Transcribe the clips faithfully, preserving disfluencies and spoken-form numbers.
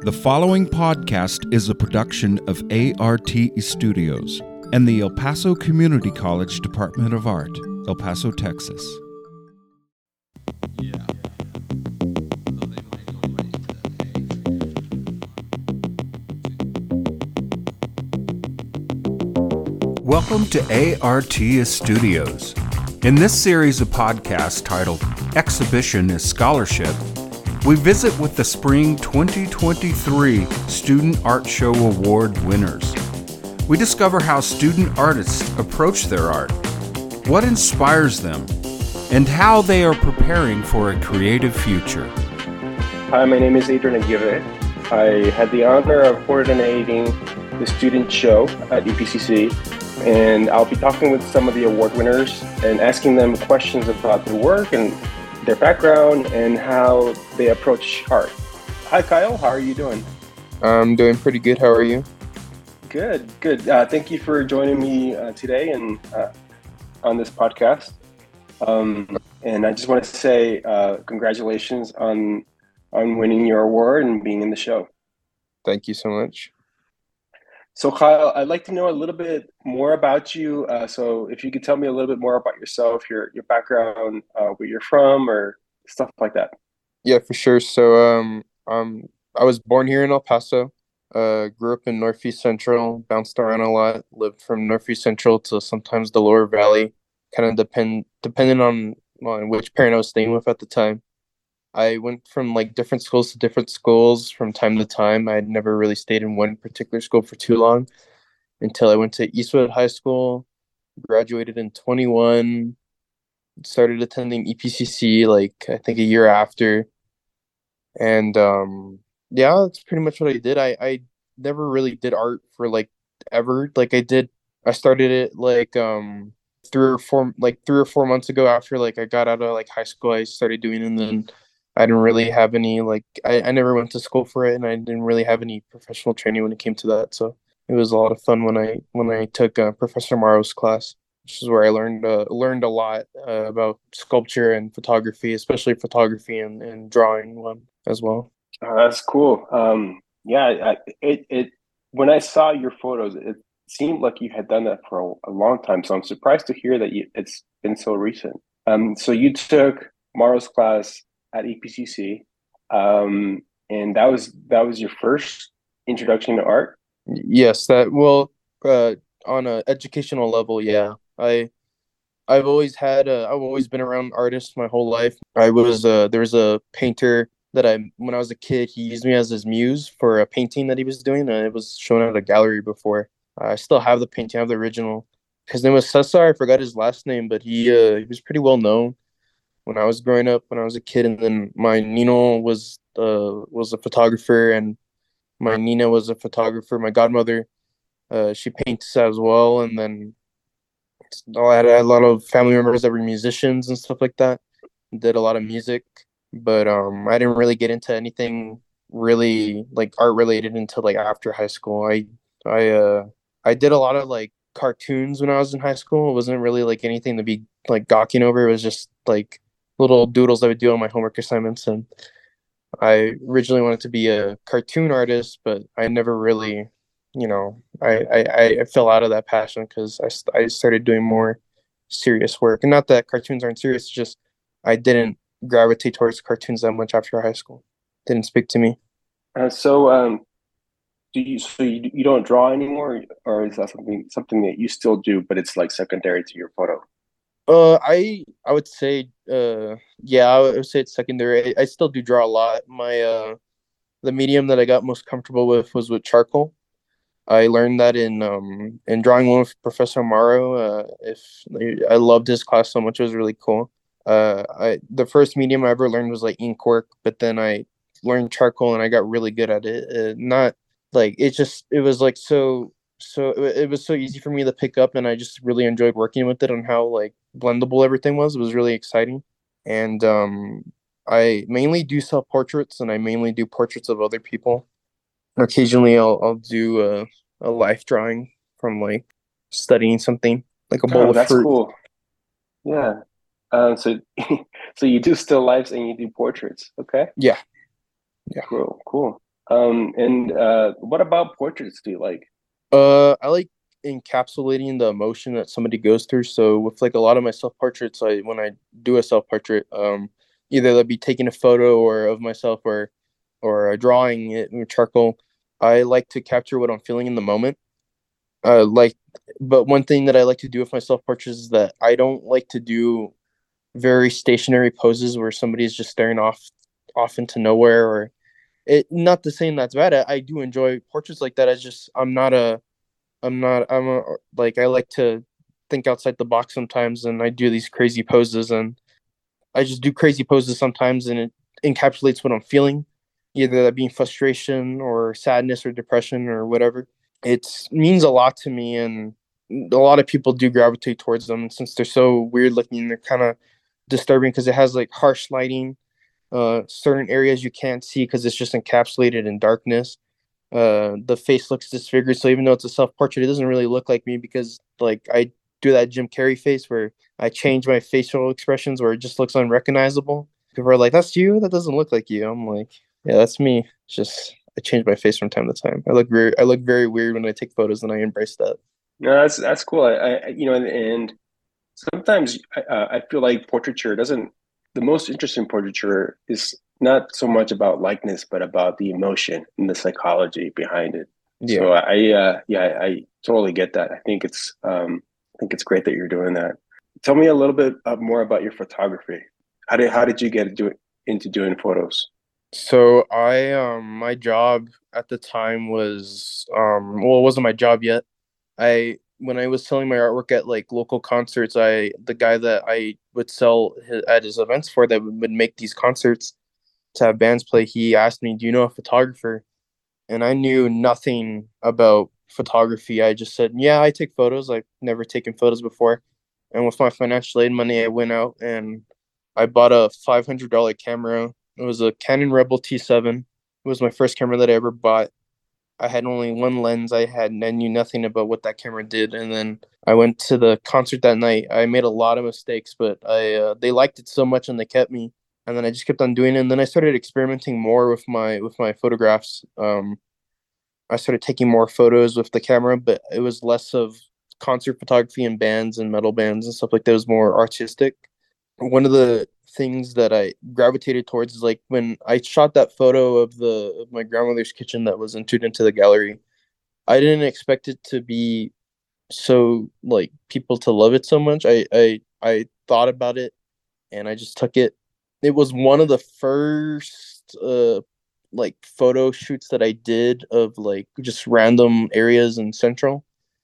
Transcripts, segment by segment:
The following podcast is a production of A R T Studios and the El Paso Community College Department of Art, El Paso, Texas. Yeah. Welcome to A R T Studios. In this series of podcasts titled Exhibition is Scholarship, we visit with the Spring twenty twenty-three Student Art Show Award winners. We discover how student artists approach their art, what inspires them, and how they are preparing for a creative future. Hi, my name is Adrian Aguirre. I had the honor of coordinating the student show at E P C C, and I'll be talking with some of the award winners and asking them questions about their work and their background and how they approach art. Hi, Kyle. How are you doing? I'm doing pretty good. How are you? Good, good. Uh, thank you for joining me uh, today and uh, on this podcast. Um, and I just want to say uh, congratulations on on winning your award and being in the show. Thank you so much. So, Kyle, I'd like to know a little bit more about you. Uh, so if you could tell me a little bit more about yourself, your your background, uh, where you're from, or stuff like that. Yeah, for sure. So um, um, I was born here in El Paso. Uh, grew up in Northeast Central, bounced around a lot, lived from Northeast Central to sometimes the Lower Valley, kind of depend depending on, on which parent I was staying with at the time. I went from like different schools to different schools from time to time. I had never really stayed in one particular school for too long until I went to Eastwood High School, graduated in twenty-one, started attending E P C C like I think a year after. And um, yeah, that's pretty much what I did. I, I never really did art for like ever. Like I did, I started it like um three or four like three or four months ago after like I got out of like high school. I started doing it, and then I didn't really have any, like, I, I never went to school for it, and I didn't really have any professional training when it came to that. So it was a lot of fun when I when I took uh, Professor Morrow's class, which is where I learned uh, learned a lot uh, about sculpture and photography, especially photography and, and drawing one as well. Oh, that's cool. Um, yeah, I, it it when I saw your photos, it seemed like you had done that for a, a long time. So I'm surprised to hear that you, it's been so recent. Um, so you took Morrow's class at E P C C, um, and that was that was your first introduction to art? Yes, that well, uh, on a educational level, yeah. I I've always had a, I've always been around artists my whole life. I was uh, there was a painter that I when I was a kid, he used me as his muse for a painting that he was doing, and it was shown at a gallery before. I still have the painting, I have the original. His name was Cesar. I forgot his last name, but he uh, he was pretty well known when I was growing up, when I was a kid. And then my Nino was uh was a photographer, and my Nina was a photographer. My godmother, uh, she paints as well. And then I had a lot of family members that were musicians and stuff like that. Did a lot of music, but um, I didn't really get into anything really like art related until like after high school. I I uh I did a lot of like cartoons when I was in high school. It wasn't really like anything to be like gawking over. It was just like little doodles I would do on my homework assignments. And I originally wanted to be a cartoon artist, but I never really, you know, I, I, I fell out of that passion because I, st- I started doing more serious work. And not that cartoons aren't serious, it's just I didn't gravitate towards cartoons that much after high school. Didn't speak to me. Uh, so, um, do you so you, you don't draw anymore, or is that something something that you still do, but it's like secondary to your photo? Uh, I I would say uh yeah, I would say it's secondary. I, I still do draw a lot. My uh the medium that I got most comfortable with was with charcoal. I learned that in um in drawing one with Professor Morrow. Uh, if I loved his class so much, it was really cool. Uh, I the first medium I ever learned was like ink work, but then I learned charcoal and I got really good at it. Uh, not like it just it was like so so it, it was so easy for me to pick up, and I just really enjoyed working with it and how like blendable everything was. It was really exciting. And um I mainly do self portraits, and I mainly do portraits of other people. Occasionally I'll I'll do a, a life drawing from like studying something, like a bowl Oh, of that's fruit. cool. Yeah. Um, so so you do still lifes and you do portraits. Okay. Yeah. Yeah. Cool. Cool. Um, and uh, what about portraits do you like? Uh, I like encapsulating the emotion that somebody goes through. So with like a lot of my self portraits, I when I do a self portrait, um, either that be taking a photo or of myself or or a drawing it with charcoal. I like to capture what I'm feeling in the moment. Uh, like, but one thing that I like to do with my self portraits is that I don't like to do very stationary poses where somebody is just staring off off into nowhere or it. Not the saying that's bad. I, I do enjoy portraits like that. I just I'm not a I'm not I'm a, like I like to think outside the box sometimes and I do these crazy poses and I just do crazy poses sometimes and it encapsulates what I'm feeling, either that being frustration or sadness or depression or whatever. It means a lot to me and a lot of people do gravitate towards them and since they're so weird looking, they're kind of disturbing because it has like harsh lighting, uh certain areas you can't see because it's just encapsulated in darkness. Uh the face looks disfigured, so even though it's a self-portrait, it doesn't really look like me because like I do that Jim Carrey face where I change my facial expressions where it just looks unrecognizable. People are like, that's you, that doesn't look like you. I'm like, yeah, that's me. It's just I change my face from time to time. I look very I look very weird when I take photos and I embrace that. No, that's that's cool. I, I you know, and, and sometimes uh, I feel like portraiture doesn't. The most interesting portraiture is not so much about likeness, but about the emotion and the psychology behind it. Yeah. So I, uh, yeah, I, I totally get that. I think it's, um, I think it's great that you're doing that. Tell me a little bit uh, more about your photography. How did how did you get do, into doing photos? So I um my job at the time was um well it wasn't my job yet. I when I was selling my artwork at like local concerts, I the guy that I would sell his, at his events for that would make these concerts to have bands play, he asked me, "Do you know a photographer?" And I knew nothing about photography. I just said, "Yeah, I take photos. I've never taken photos before." And with my financial aid money, I went out and I bought a five hundred dollar camera. It was a Canon Rebel T seven. It was my first camera that I ever bought. I had only one lens. I had I knew nothing about what that camera did. And then I went to the concert that night. I made a lot of mistakes, but I uh, they liked it so much and they kept me. And then I just kept on doing it. And then I started experimenting more with my with my photographs. Um, I started taking more photos with the camera, but it was less of concert photography and bands and metal bands and stuff like that. It was more artistic. One of the things that I gravitated towards is like when I shot that photo of the of my grandmother's kitchen that was entered into the gallery. I didn't expect it to be so like people to love it so much. I I I thought about it and I just took it. It was one of the first uh like photo shoots that I did of like just random areas in Central.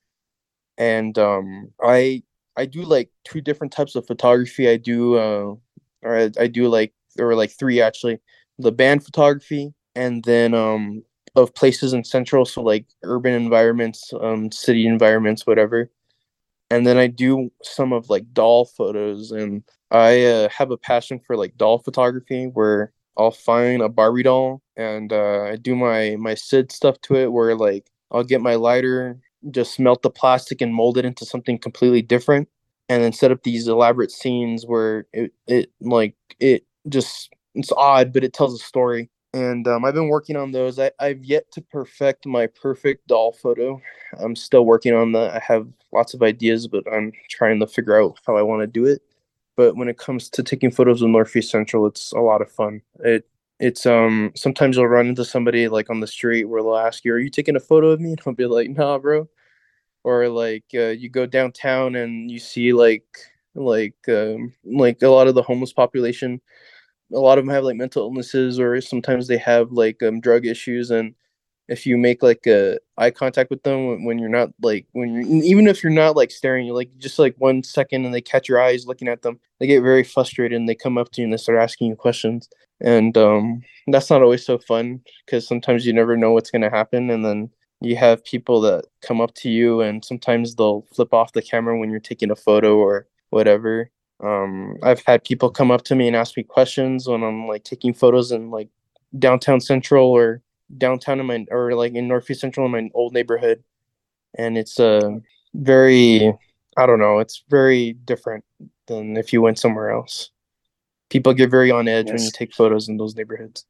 And um I I do like two different types of photography. I do uh or I, I do like there were like three actually. The band photography and then um of places in Central, so like urban environments, um city environments, whatever. And then I do some of like doll photos and I uh, have a passion for like doll photography where I'll find a Barbie doll and uh, I do my my Sid stuff to it where like I'll get my lighter, just melt the plastic and mold it into something completely different and then set up these elaborate scenes where it, it like it just it's odd but it tells a story. And um, I've been working on those. I, I've yet to perfect my perfect doll photo. I'm still working on that. I have lots of ideas, but I'm trying to figure out how I want to do it. But when it comes to taking photos of Northeast Central, it's a lot of fun. It it's um sometimes you'll run into somebody like on the street where they'll ask you, "Are you taking a photo of me?" And I'll be like, "Nah, bro." Or like uh, you go downtown and you see like like um, like a lot of the homeless population. A lot of them have like mental illnesses, or sometimes they have like um drug issues, and if you make like a eye contact with them when, when you're not like when you're even if you're not like staring, you like just like one second and they catch your eyes looking at them, they get very frustrated and they come up to you and they start asking you questions. And um that's not always so fun because sometimes you never know what's going to happen, and then you have people that come up to you and sometimes they'll flip off the camera when you're taking a photo or whatever. um I've had people come up to me and ask me questions when I'm like taking photos in like downtown Central or downtown in my or like in Northeast Central in my old neighborhood, and it's uh very, I don't know, it's very different than if you went somewhere else. People get very on edge when you Yes. take photos in those neighborhoods.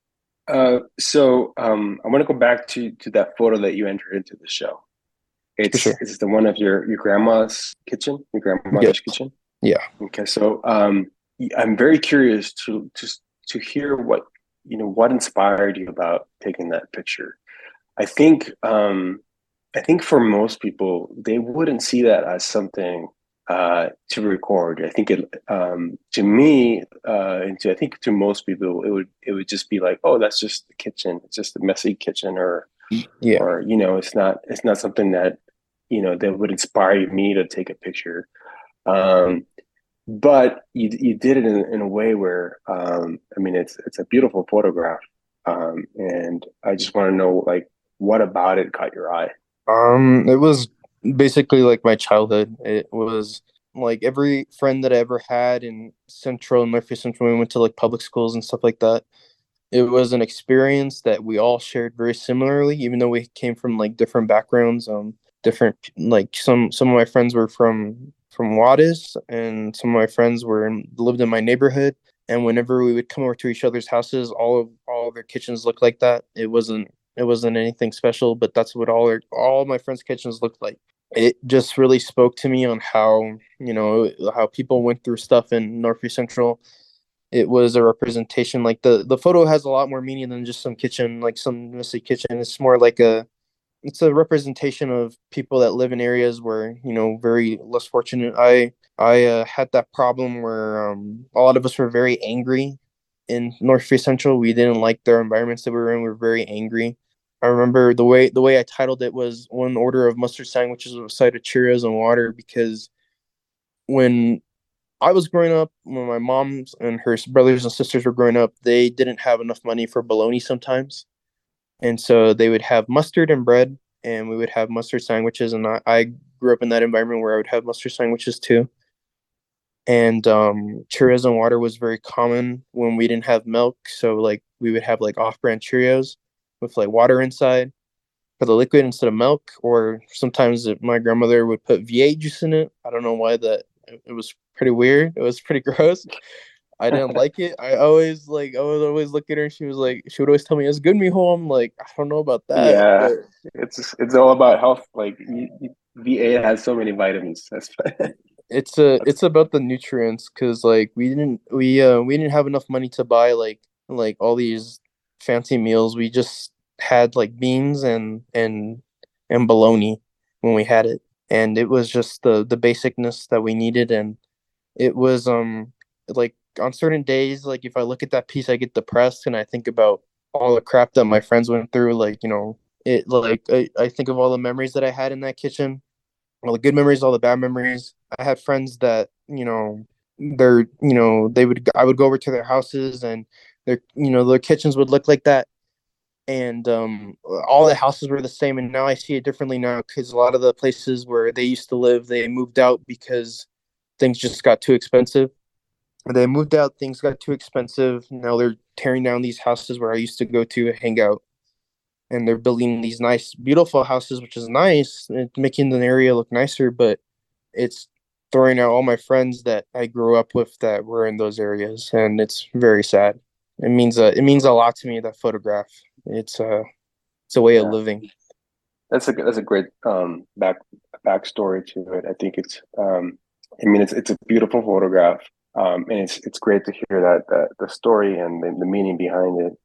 Uh, so um, I want to go back to to that photo that you entered into the show. For It's sure. it's the one of your your grandma's kitchen, your Yeah. grandmother's kitchen. Yeah. Okay, so um, I'm very curious to just to hear what you know what inspired you about taking that picture. I think um, I think for most people, they wouldn't see that as something uh, to record. I think it um, to me, uh, and to I think to most people, it would it would just be like, oh, that's just the kitchen. It's just a messy kitchen, or Yeah. or you know, it's not it's not something that you know that would inspire me to take a picture. Um, but you you did it in, in a way where um, I mean, it's it's a beautiful photograph, um, and I just want to know like what about it caught your eye. Um, it was basically like my childhood. It was like every friend that I ever had in Central and Northeast Central, we went to like public schools and stuff like that. It was an experience that we all shared very similarly, even though we came from like different backgrounds. Um, different like some some of my friends were from from Juarez, and some of my friends were in, lived in my neighborhood. And whenever we would come over to each other's houses, all of all of their kitchens looked like that. It wasn't it wasn't anything special, but that's what all our, all my friends' kitchens looked like. It just really spoke to me on how you know how people went through stuff in Northeast Central. It was a representation. Like the the photo has a lot more meaning than just some kitchen, like some messy kitchen. It's more like a it's a representation of people that live in areas where you know very less fortunate. I i uh, had that problem where um a lot of us were very angry in Northeast Central. We didn't like their environments that we were in. We were very angry. I remember the way the way I titled it was one order of mustard sandwiches with a side of Cheerios and water, because when I was growing up, when my moms and her brothers and sisters were growing up, they didn't have enough money for bologna sometimes. And so they would have mustard and bread, and we would have mustard sandwiches. And I, I grew up in that environment where I would have mustard sandwiches too. And um, Cheerios and water was very common when we didn't have milk. So like we would have like off-brand Cheerios with like water inside for the liquid instead of milk. Or sometimes it, my grandmother would put V eight juice in it. I don't know why that. It, it was pretty weird. It was pretty gross. I didn't like it. I always like I would always look at her and she was like she would always tell me it's good, mijo. I'm like, I don't know about that, Yeah, but it's it's all about health. Like you, you- V A has so many vitamins. That's it's a that's it's about the nutrients, because like we didn't we uh we didn't have enough money to buy like like all these fancy meals. We just had like beans and and and bologna when we had it, and it was just the the basicness that we needed. And it was um like on certain days, like if I look at that piece, I get depressed and I think about all the crap that my friends went through. Like you know, it like I, I think of all the memories that I had in that kitchen, all the good memories, all the bad memories. I had friends that you know they're you know they would I would go over to their houses, and their you know their kitchens would look like that, and um, all the houses were the same. And now I see it differently now, because a lot of the places where they used to live, they moved out because things just got too expensive. They moved out, things got too expensive. Now they're tearing down these houses where I used to go to hang out, and they're building these nice, beautiful houses, which is nice. It's making the area look nicer, but it's throwing out all my friends that I grew up with that were in those areas, and it's very sad. It means uh, it means a lot to me, that photograph. It's uh it's a way of yeah. living. That's a that's a great um back backstory to it. I think it's um I mean it's it's a beautiful photograph. Um and it's it's great to hear that the the story and the, the meaning behind it.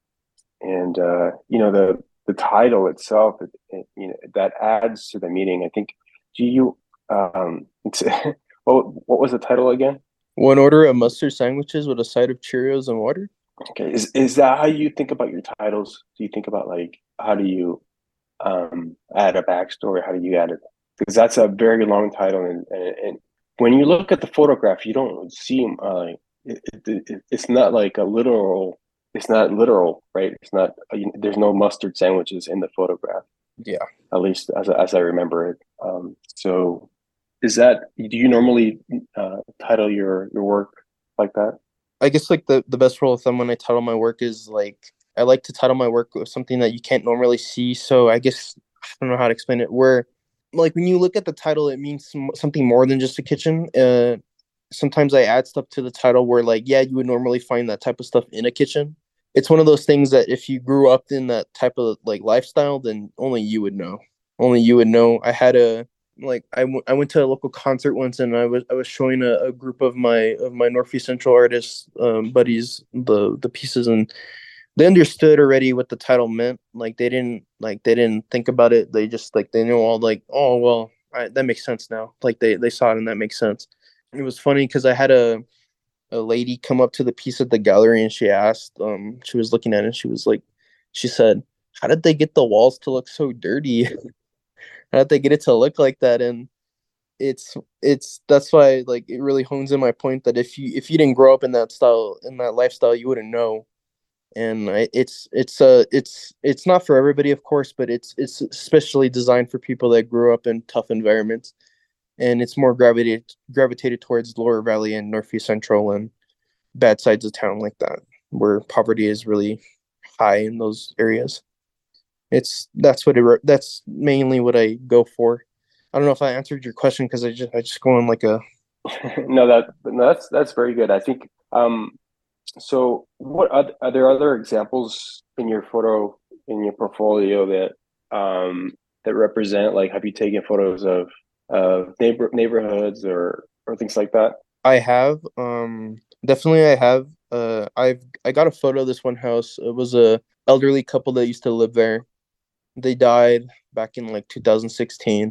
And uh you know the the title itself it, it, you know that adds to the meaning. I think do you um it's what what was the title again? One order of mustard sandwiches with a side of Cheerios and water. Okay. Is is that how you think about your titles? Do you think about like how do you um, add a backstory? How do you add it? Because that's a very long title, and, and, and when you look at the photograph, you don't see uh, it, it, it, it's not like a literal. It's not literal, right? It's not. There's no mustard sandwiches in the photograph, Yeah. at least as as I remember it. Um, so, is that? Do you normally uh, title your your work like that? I guess like the, the best rule of thumb when I title my work is like I like to title my work with something that you can't normally see. So I guess I don't know how to explain it. Where like when you look at the title, it means some, something more than just a kitchen. Uh, sometimes I add stuff to the title where like yeah, you would normally find that type of stuff in a kitchen. it's one of those things that if you grew up in that type of like lifestyle, then only you would know. Only you would know. I had a like I, w- I went to a local concert once, and I was I was showing a, a group of my of my Northeast Central artists um, buddies the the pieces, and they understood already what the title meant. Like they didn't like they didn't think about it. They just like they knew all like, oh well, I, that makes sense now. Like they they saw it and that makes sense. It was funny because I had a a lady come up to the piece at the gallery, and she asked, um, she was looking at it, and she was like, she said, "How did they get the walls to look so dirty? How did they get it to look like that?" And it's it's that's why like it really hones in my point that if you if you didn't grow up in that style in that lifestyle, you wouldn't know. And I, it's it's uh it's it's not for everybody, of course, but it's it's especially designed for people that grew up in tough environments, and it's more gravitated gravitated towards Lower Valley and Northeast Central and bad sides of town like that, where poverty is really high in those areas. It's that's what it that's mainly what I go for. I don't know if I answered your question because I just I just go on like a No, that no, that's that's very good. I think um so what are, are there other examples in your photo in your portfolio that um that represent like have you taken photos of of neighbor neighborhoods or or things like that? I have um definitely I have uh I've I got a photo of this one house. It was a elderly couple that used to live there. They died back in like two thousand sixteen,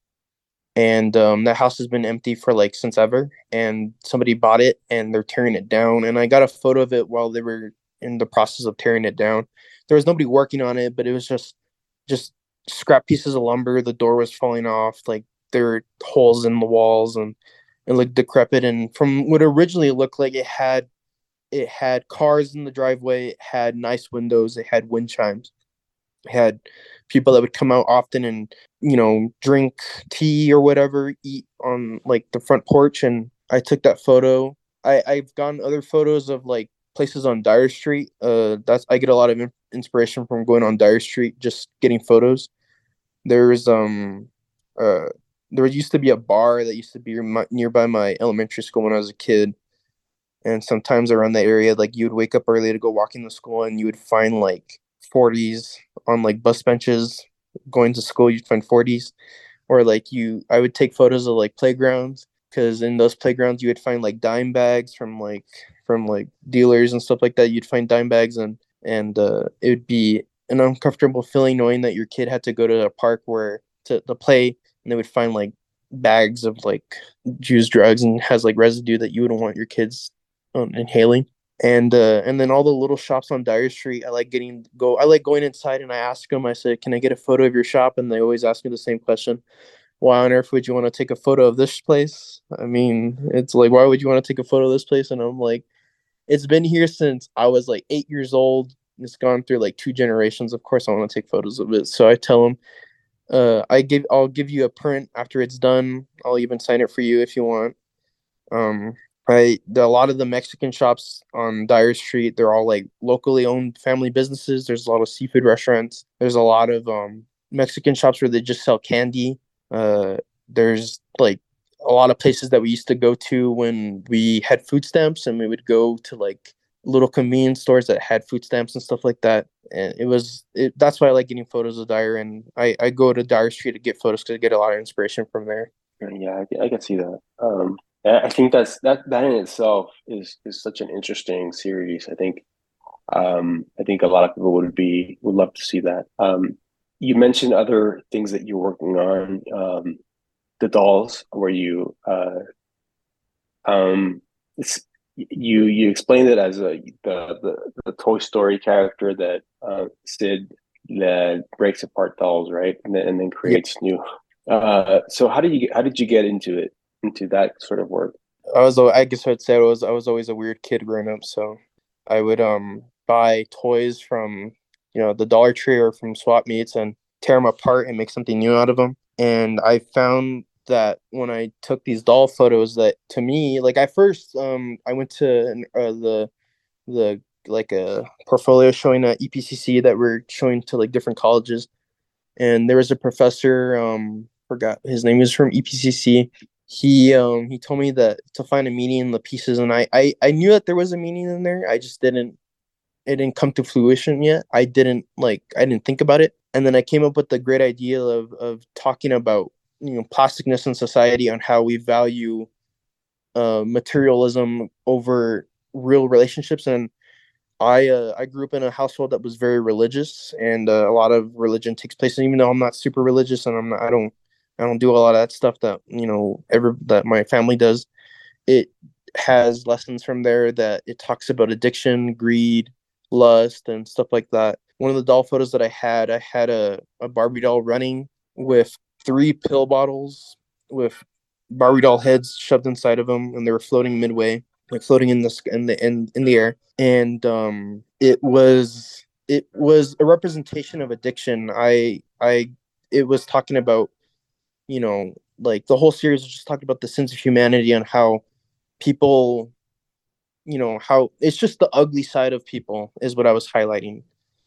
and um, that house has been empty for like since ever. And somebody bought it, and they're tearing it down. And I got a photo of it while they were in the process of tearing it down. There was nobody working on it, but it was just just scrap pieces of lumber. The door was falling off. Like there were holes in the walls, and it looked decrepit. And from what originally looked like, it had it had cars in the driveway. It had nice windows. It had wind chimes. It had people that would come out often and you know drink tea or whatever, eat on like the front porch. And I took that photo. I I've gotten other photos of like places on Dyer Street. Uh, that's I get a lot of in- inspiration from going on Dyer Street, just getting photos. There's um uh there used to be a bar that used to be my, nearby my elementary school when I was a kid. And sometimes around the area, like you would wake up early to go walking to school, and you would find like forties on like bus benches going to school. You'd find forties, or like you, I would take photos of like playgrounds, because in those playgrounds you would find like dime bags from like from like dealers and stuff like that. You'd find dime bags, and and uh, it would be an uncomfortable feeling knowing that your kid had to go to a park where to, to play, and they would find like bags of like used drugs and has like residue that you wouldn't want your kids um, inhaling. And uh, and then all the little shops on Dyer Street, I like getting go. I like going inside, and I ask them. I said, "Can I get a photo of your shop?" And they always ask me the same question: "Why on earth would you want to take a photo of this place?" I mean, it's like, why would you want to take a photo of this place? And I'm like, it's been here since I was like eight years old. It's gone through like two generations. Of course, I want to take photos of it. So I tell them, uh, I give, I'll give you a print after it's done. I'll even sign it for you if you want. Um, I the, a lot of the Mexican shops on Dyer Street, they're all like locally owned family businesses. There's a lot of seafood restaurants. There's a lot of um Mexican shops where they just sell candy. Uh, there's like a lot of places that we used to go to when we had food stamps, and we would go to like little convenience stores that had food stamps and stuff like that. And it was it, that's why I like getting photos of Dyer, and I I go to Dyer Street to get photos because I get a lot of inspiration from there. Yeah, I, I can see that. Um, I think that's that that in itself is is such an interesting series. I think um, I think a lot of people would be would love to see that. Um, you mentioned other things that you're working on, um, the dolls, where you uh, um, it's, you you explained it as a the the, the Toy Story character that uh, Sid that breaks apart dolls, right, and then and then Yeah, creates new. Uh, so how did you get, how did you get into it into that sort of work? I was al- I guess I'd say I was I was always a weird kid growing up, so I would um buy toys from you know the Dollar Tree or from swap meets and tear them apart and make something new out of them. And I found that when I took these doll photos, that to me, like I first um I went to an- uh, the the like a portfolio showing at E P C C that we're showing to like different colleges, and there was a professor, um forgot his name, was from E P C C. He um he told me that to find a meaning in the pieces, and I, I I knew that there was a meaning in there. I just didn't it didn't come to fruition yet. I didn't like I didn't think about it. And then I came up with the great idea of of talking about, you know, plasticness in society, on how we value uh, materialism over real relationships. And I uh, I grew up in a household that was very religious, and uh, a lot of religion takes place. And even though I'm not super religious, and I'm not, I don't I don't do a lot of that stuff that, you know, ever that my family does, it has lessons from there that it talks about addiction, greed, lust, and stuff like that. One of the doll photos that I had, I had a, a Barbie doll running with three pill bottles with Barbie doll heads shoved inside of them, and they were floating midway, like floating in the sk- in the in, in the air. And um, it was it was a representation of addiction. I I it was talking about, you know, like the whole series was just talking about the sins of humanity, and how people, you know, how it's just the ugly side of people is what I was highlighting.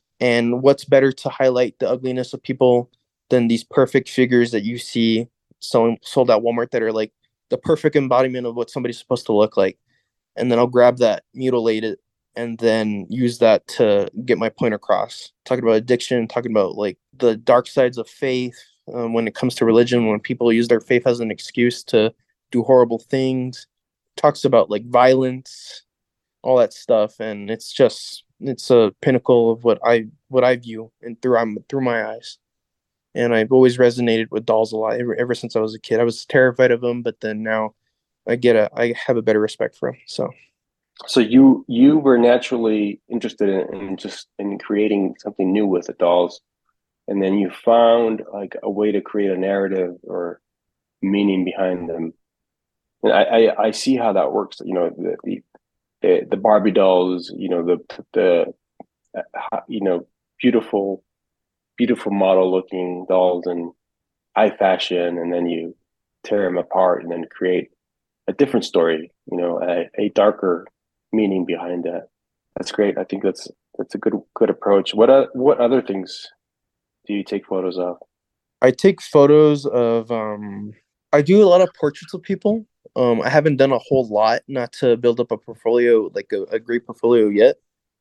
And what's better to highlight the ugliness of people than these perfect figures that you see sold, sold at Walmart, that are like the perfect embodiment of what somebody's supposed to look like. And then I'll grab that, mutilate it, and then use that to get my point across. Talking about addiction, talking about like the dark sides of faith, um, when it comes to religion, when people use their faith as an excuse to do horrible things. Talks about like violence, all that stuff, and it's just it's a pinnacle of what I what I view and through I'm through my eyes. And I've always resonated with dolls a lot ever, ever since I was a kid. I was terrified of them, but then now I get a I have a better respect for them. So So you you were naturally interested in, in just in creating something new with the dolls, and then you found like a way to create a narrative or meaning behind them. And I I, I see how that works. You know, the, the the the Barbie dolls. You know, the the uh, you know beautiful beautiful model looking dolls and high fashion, and then you tear them apart and then create a different story. You know, a, a darker meaning behind that. That's great. I think that's that's a good good approach. What uh, what other things do you take photos of? I take photos of um I do a lot of portraits of people. Um I haven't done a whole lot, not to build up a portfolio, like a, a great portfolio yet.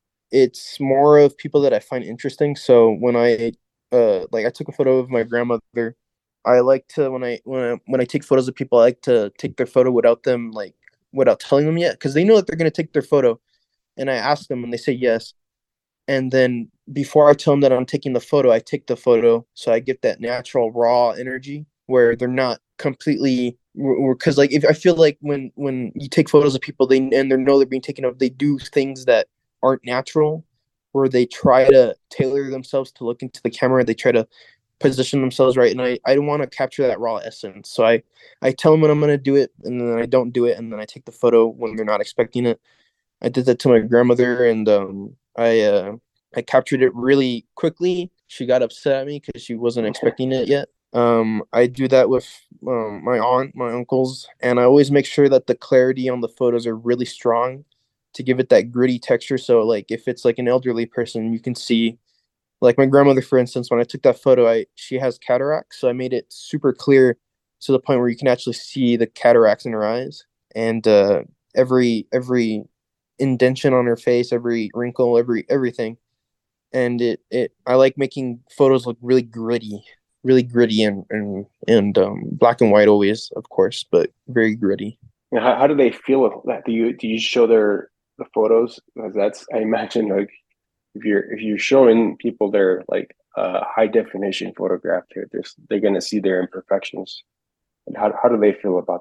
It's more of people that I find interesting. So when I uh like I took a photo of my grandmother. I like to when I when I when I take photos of people, I like to take their photo without them like without telling them yet, because they know that they're gonna take their photo, and I ask them and they say yes. And then before I tell them that I'm taking the photo, I take the photo, so I get that natural raw energy where they're not completely, because like if I feel like when when you take photos of people, they and they know they're being taken of, they do things that aren't natural, where they try to tailor themselves to look into the camera, they try to position themselves right, and i i don't want to capture that raw essence, so i i tell them when I'm going to do it, and then I don't do it, and then I take the photo when they're not expecting it. I did that to my grandmother, and um i uh I captured it really quickly. She got upset at me because she wasn't expecting it yet. um I do that with um, my aunt, my uncles, and I always make sure that the clarity on the photos are really strong to give it that gritty texture. So like if it's like an elderly person, you can see, like my grandmother, for instance, when I took that photo, I she has cataracts, so I made it super clear to the point where you can actually see the cataracts in her eyes, and uh, every every indentation on her face, every wrinkle, every everything. And it it I like making photos look really gritty, really gritty, and and and um, black and white always, of course, but very gritty. You know, how, how do they feel with that? Do you do you show their the photos? 'Cause that's, I imagine, like if you're if you're showing people their like uh, high definition photograph, they're they're, they're going to see their imperfections. And how how do they feel about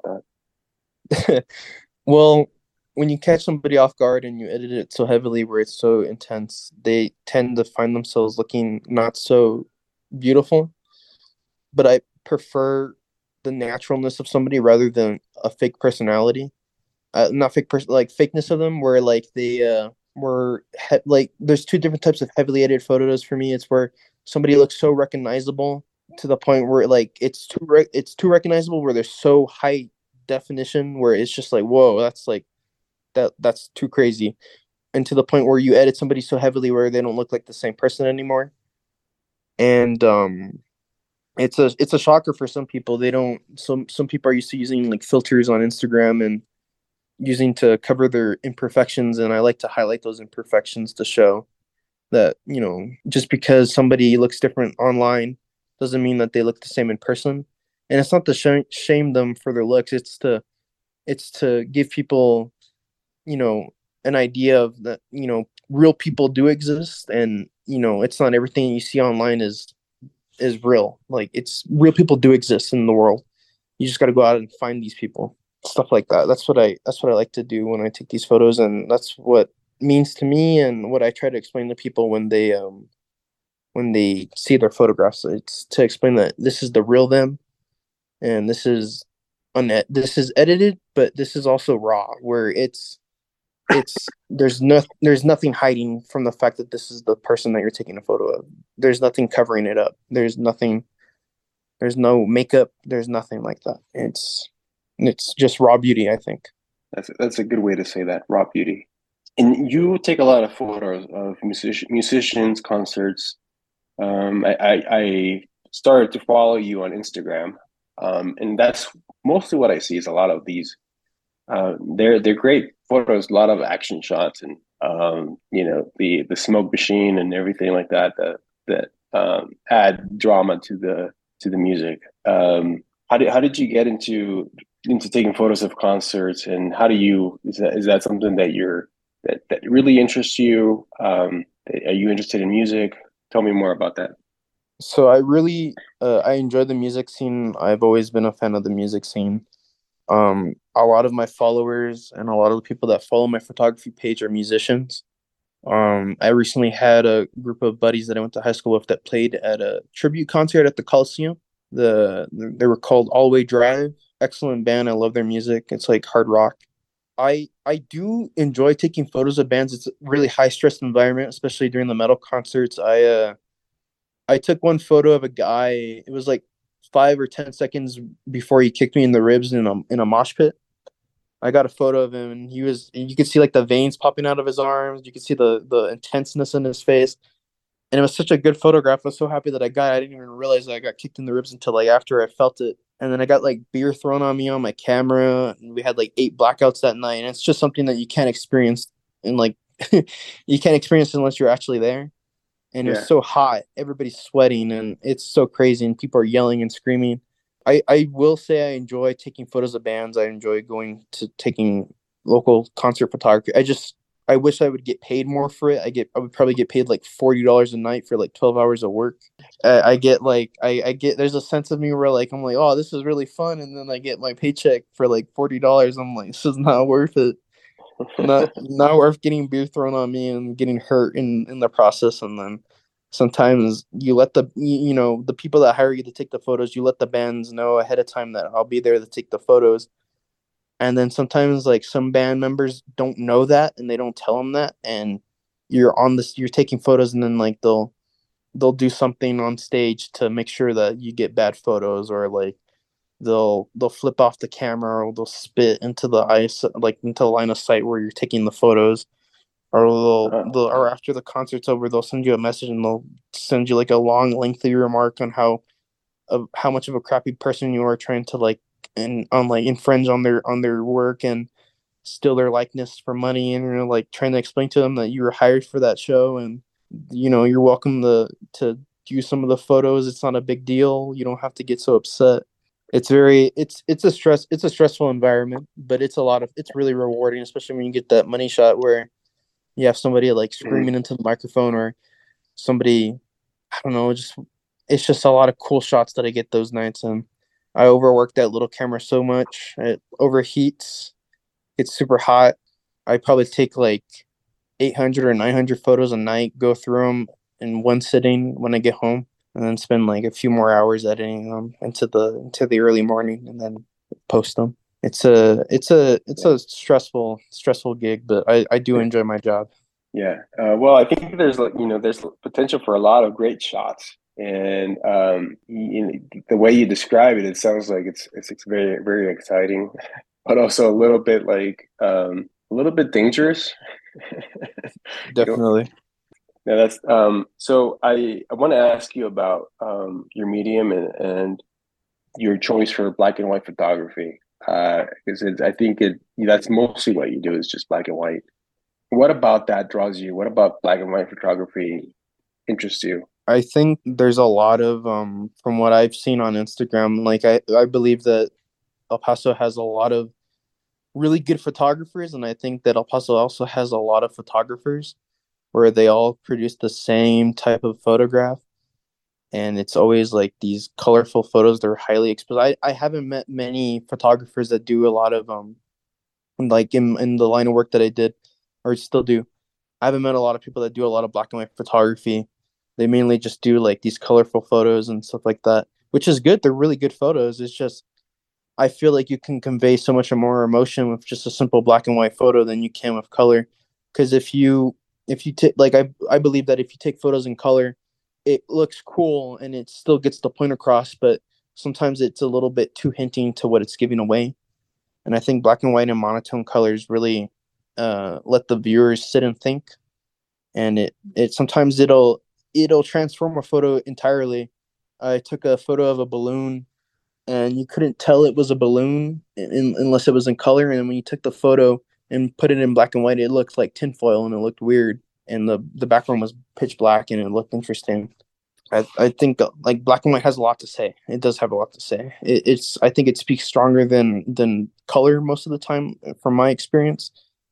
Well, when you catch somebody off guard and you edit it so heavily where it's so intense, they tend to find themselves looking not so beautiful. But I prefer the naturalness of somebody rather than a fake personality. Uh, not fake person, like fakeness of them, where like they uh were he- like there's two different types of heavily edited photos for me. It's where somebody looks so recognizable to the point where like it's too re- it's too recognizable, where they're so high definition where it's just like whoa, that's like that that's too crazy, and to the point where you edit somebody so heavily where they don't look like the same person anymore. And um it's a it's a shocker for some people. They don't some some people are used to using like filters on Instagram, and using to cover their imperfections, and I like to highlight those imperfections to show that, you know, just because somebody looks different online doesn't mean that they look the same in person. And it's not to sh- shame them for their looks. It's to it's to give people, you know, an idea of that, you know, real people do exist, and, you know, it's not everything you see online is is real. Like, it's real people do exist in the world. You just got to go out and find these people, stuff like that. That's what I that's what I like to do when I take these photos, and that's what means to me, and what I try to explain to people when they um when they see their photographs. It's to explain that this is the real them, and this is un- this is edited, but this is also raw, where it's it's there's no there's nothing hiding from the fact that this is the person that you're taking a photo of. There's nothing covering it up. There's nothing there's no makeup, there's nothing like that. It's it's just raw beauty, I think. That's that's a good way to say that, raw beauty. And you take a lot of photos of music- musicians, concerts. Um, I, I, I started to follow you on Instagram, um, and that's mostly what I see is a lot of these. Uh, they're they're great photos, a lot of action shots, and um, you know, the the smoke machine and everything like that that that um, add drama to the to the music. Um, how did how did you get into into taking photos of concerts, and how do you is that is that something that you're that that really interests you? Um, are you interested in music? Tell me more about that. So I really uh, I enjoy the music scene. I've always been a fan of the music scene. Um, a lot of my followers and a lot of the people that follow my photography page are musicians. Um, I recently had a group of buddies that I went to high school with that played at a tribute concert at the Coliseum. The they were called All Way Drive. Excellent band. I love their music. It's like hard rock. I I do enjoy taking photos of bands. It's a really high stress environment, especially during the metal concerts. I uh I took one photo of a guy. It was like five or ten seconds before he kicked me in the ribs in a in a mosh pit. I got a photo of him, and he was. You could see like the veins popping out of his arms. You could see the the intenseness in his face, and it was such a good photograph. I was so happy that I got it. I didn't even realize that I got kicked in the ribs until like after I felt it. And then I got like beer thrown on me on my camera, and we had like eight blackouts that night. And it's just something that you can't experience, and like you can't experience unless you're actually there. And it was Yeah. so hot, everybody's sweating, and it's so crazy, and people are yelling and screaming. I, I will say I enjoy taking photos of bands. I enjoy going to taking local concert photography. I just I wish I would get paid more for it. I get I would probably get paid like forty dollars a night for like twelve hours of work. Uh, I get like I, I get there's a sense of me where like I'm like, oh, this is really fun, and then I get my paycheck for like forty dollars. I'm like, this is not worth it. Not not worth getting beer thrown on me and getting hurt in in the process. And then sometimes you let the you, you know the people that hire you to take the photos, you let the bands know ahead of time that I'll be there to take the photos. And then sometimes like some band members don't know that, and they don't tell them that, and you're on this you're taking photos, and then like they'll they'll do something on stage to make sure that you get bad photos, or like they'll they'll flip off the camera, or they'll spit into the ice, like into the line of sight where you're taking the photos, or they'll, Uh, they'll or after the concert's over, they'll send you a message, and they'll send you like a long lengthy remark on how of how much of a crappy person you are, trying to like and on like infringe on their on their work and steal their likeness for money, and you're like trying to explain to them that you were hired for that show, and you know you're welcome to to use some of the photos. It's not a big deal. You don't have to get so upset. It's very it's it's a stress it's a stressful environment, but it's a lot of it's really rewarding, especially when you get that money shot where you have somebody like mhm. screaming into the microphone, or somebody, I don't know, just it's just a lot of cool shots that I get those nights. And I overwork that little camera so much. It overheats. It's super hot. I probably take like eight hundred or nine hundred photos a night, go through them in one sitting when I get home, and then spend like a few more hours editing them into the into the early morning, and then post them. It's a it's a it's Yeah. a stressful stressful gig, but I I do enjoy my job. Yeah. Uh, well, I think there's like you know there's potential for a lot of great shots, and um, you know, the way you describe it, it sounds like it's it's, it's very very exciting, but also a little bit like um, a little bit dangerous. You know, Definitely. yeah, that's um. So I I want to ask you about um your medium and and your choice for black and white photography. Uh, because it, I think it that's mostly what you do is just black and white. What about that draws you? What about black and white photography interests you? I think there's a lot of um from what I've seen on Instagram, like I I believe that El Paso has a lot of really good photographers, and I think that El Paso also has a lot of photographers where they all produce the same type of photograph, and it's always like these colorful photos. They're highly exposed. I, I haven't met many photographers that do a lot of um like in in the line of work that I did or still do. I haven't met a lot of people that do a lot of black and white photography. They mainly just do like these colorful photos and stuff like that, which is good. They're really good photos. It's just I feel like you can convey so much more emotion with just a simple black and white photo than you can with color. Because if you if you take like I I believe that if you take photos in color, it looks cool and it still gets the point across, but sometimes it's a little bit too hinting to what it's giving away. And I think black and white and monotone colors really uh, let the viewers sit and think. And it it sometimes it'll it'll transform a photo entirely. I took a photo of a balloon and you couldn't tell it was a balloon in, unless it was in color. And when you took the photo and put it in black and white, it looked like tinfoil and it looked weird. And the, the background was pitch black and it looked interesting. I, I think uh, like black and white has a lot to say. It does have a lot to say. It, it's I think it speaks stronger than than color most of the time from my experience.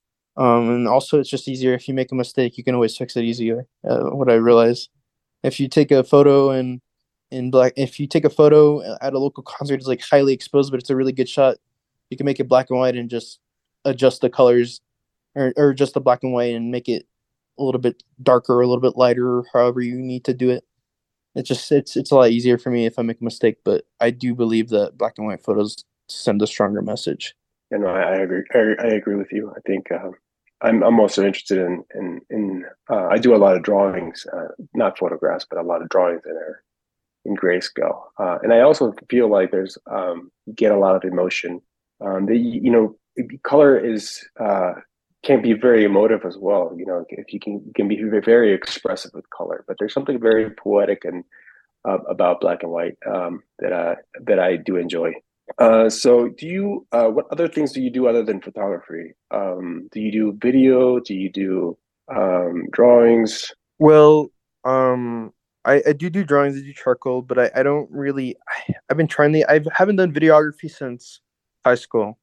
Um, and also it's just easier if you make a mistake, you can always fix it easier. Uh, what I realize, if you take a photo and in black, if you take a photo at a local concert, it's like highly exposed, but it's a really good shot. You can make it black and white and just adjust the colors, or or just the black and white and make it a little bit darker, a little bit lighter, or however you need to do it. It's just it's it's a lot easier for me if I make a mistake, but I do believe that black and white photos send a stronger message. You know, I, I agree. I, I agree with you. I think uh, I'm I'm also interested in in in. Uh, I do a lot of drawings, uh, not photographs, but a lot of drawings in there in grayscale, uh, and I also feel like there's um, you get a lot of emotion. Um, the you know color is uh, can be very emotive as well. You know, if you can you can be very expressive with color, but there's something very poetic and uh, about black and white um, that I that I do enjoy. Uh, so do you, uh, what other things do you do other than photography? Um, do you do video? Do you do um, drawings? Well, um, I, I do do drawings, I do charcoal, but I, I don't really. I, I've been trying the. I haven't done videography since high school.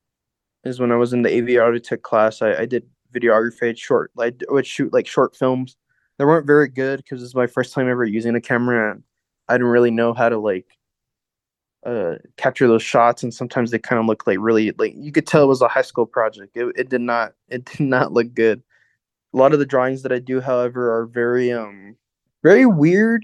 Is when I was in the A V audio tech class. I, I did videography. I'd short. I would shoot like short films. They weren't very good because it's my first time ever using a camera, and I didn't really know how to like uh capture those shots. And sometimes they kind of look like really like you could tell it was a high school project. It it did not it did not look good. A lot of the drawings that I do, however, are very um very weird.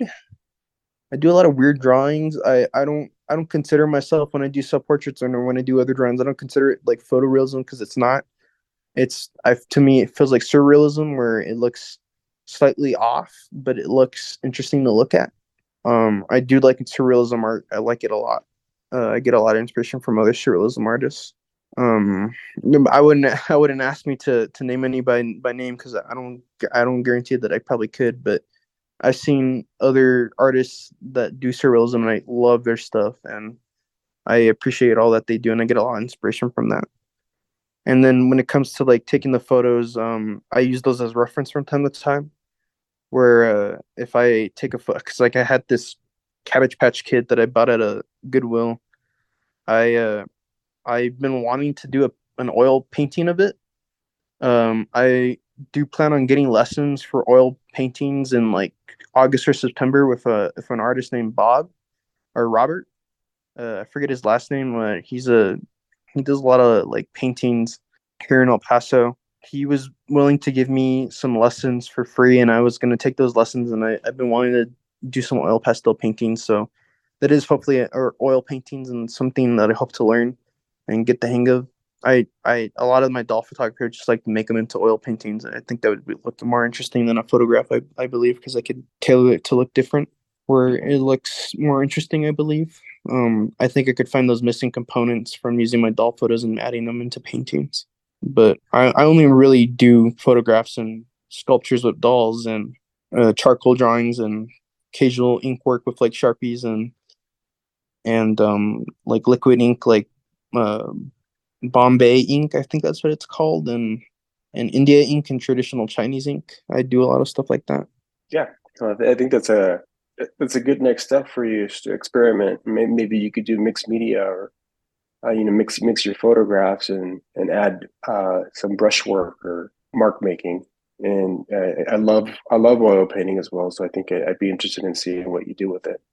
I do a lot of weird drawings. I I don't I don't consider myself when I do self portraits or when I do other drawings. I don't consider it like photorealism because it's not. It's I to me it feels like surrealism where it looks slightly off, but it looks interesting to look at. Um, I do like surrealism art. I like it a lot. Uh, I get a lot of inspiration from other surrealism artists. Um, I wouldn't I wouldn't ask me to to name any by by name because I don't I don't guarantee that I probably could, but I've seen other artists that do surrealism and I love their stuff and I appreciate all that they do and I get a lot of inspiration from that. And then when it comes to like taking the photos, um, I use those as reference from time to time. Where uh, if I take a photo, because like I had this Cabbage Patch Kid that I bought at a Goodwill. I uh, I've been wanting to do a, an oil painting of it. Um, I do plan on getting lessons for oil paintings in like August or September with a with an artist named Bob or Robert. Uh, I forget his last name. Uh, he's a he does a lot of like paintings here in El Paso. He was willing to give me some lessons for free, and I was going to take those lessons. And I, I've been wanting to do some oil pastel paintings, so that is hopefully a, or oil paintings and something that I hope to learn and get the hang of. I, I a lot of my doll photography I just like to make them into oil paintings. I think that would be, look more interesting than a photograph. I, I believe because I could tailor it to look different, where it looks more interesting. I believe. Um, I think I could find those missing components from using my doll photos and adding them into paintings. But I, I only really do photographs and sculptures with dolls and uh, charcoal drawings and occasional ink work with like Sharpies and and um, like liquid ink, like uh, Bombay ink, I think that's what it's called, and and India ink and traditional Chinese ink. I do a lot of stuff like that. Yeah, uh, I think that's a that's a good next step for you is to experiment. Maybe, maybe you could do mixed media, or uh, you know, mix mix your photographs and and add uh, some brushwork or mark making. And uh, I love I love oil painting as well, so I think I'd be interested in seeing what you do with it.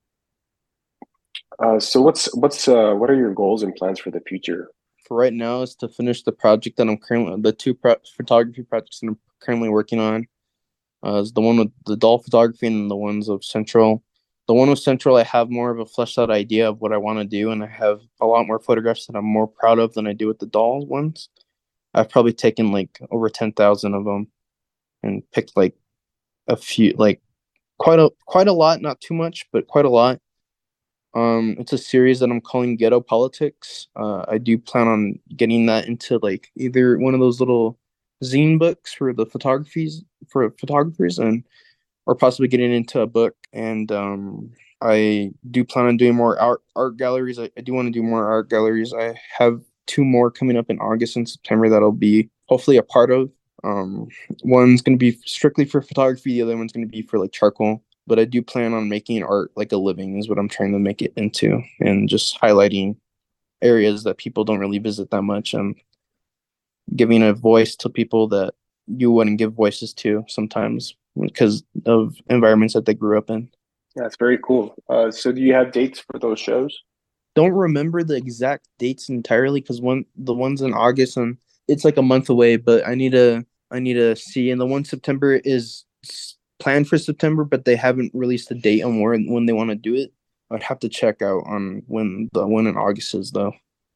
Uh, so what's what's uh, what are your goals and plans for the future? For right now, is to finish the project that I'm currently the two pro- photography projects that I'm currently working on. Uh, is the one with the doll photography and the ones of Central. The one with Central, I have more of a fleshed out idea of what I want to do, and I have a lot more photographs that I'm more proud of than I do with the doll ones. I've probably taken like over ten thousand of them and picked like a few, like quite a quite a lot, not too much, but quite a lot. Um, it's a series that I'm calling Ghetto Politics. Uh, I do plan on getting that into like either one of those little zine books for the photographies for photographers, and or possibly getting into a book. And um, I do plan on doing more art art galleries. I, I do want to do more art galleries. I have two more coming up in August and September that I'll be hopefully a part of. Um, one's going to be strictly for photography. The other one's going to be for like charcoal. But I do plan on making art like a living is what I'm trying to make it into, and just highlighting areas that people don't really visit that much, and giving a voice to people that you wouldn't give voices to sometimes because of environments that they grew up in. Yeah, it's very cool. Uh, so do you have dates for those shows? Don't remember the exact dates entirely because one the one's in August and it's like a month away, but I need to I need to see. And the one September is planned for September, but they haven't released a date on where when they want to do it. I'd have to check out on when the one in August is though.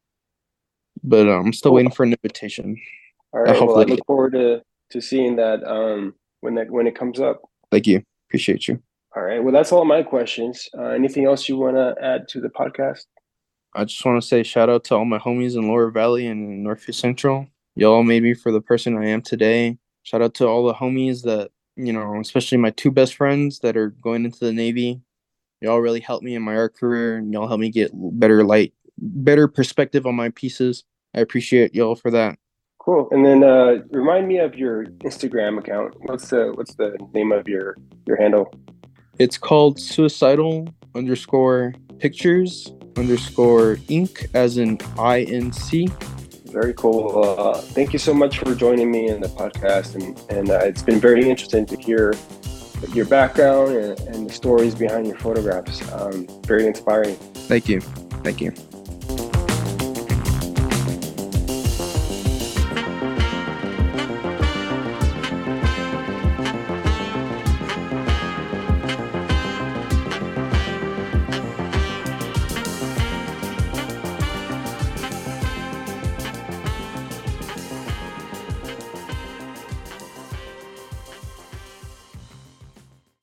But um, I'm still Cool. waiting for an invitation. All right. Uh, Well, I look forward to to seeing that um when that when it comes up. Thank you. Appreciate you. All right. Well, that's all my questions. Uh, anything else you want to add to the podcast? I just want to say shout out to all my homies in Lower Valley and Northeast Central. Y'all made me for the person I am today. Shout out to all the homies that, you know, especially my two best friends that are going into the Navy. Y'all really helped me in my art career, and y'all helped me get better light, better perspective on my pieces. I appreciate y'all for that. Cool. And then uh, remind me of your Instagram account. What's the what's the name of your your handle? It's called suicidal underscore pictures underscore ink, as in I N C. Very cool. Uh, thank you so much for joining me in the podcast, and and uh, it's been very interesting to hear your background and, and the stories behind your photographs. Um, very inspiring. Thank you. Thank you.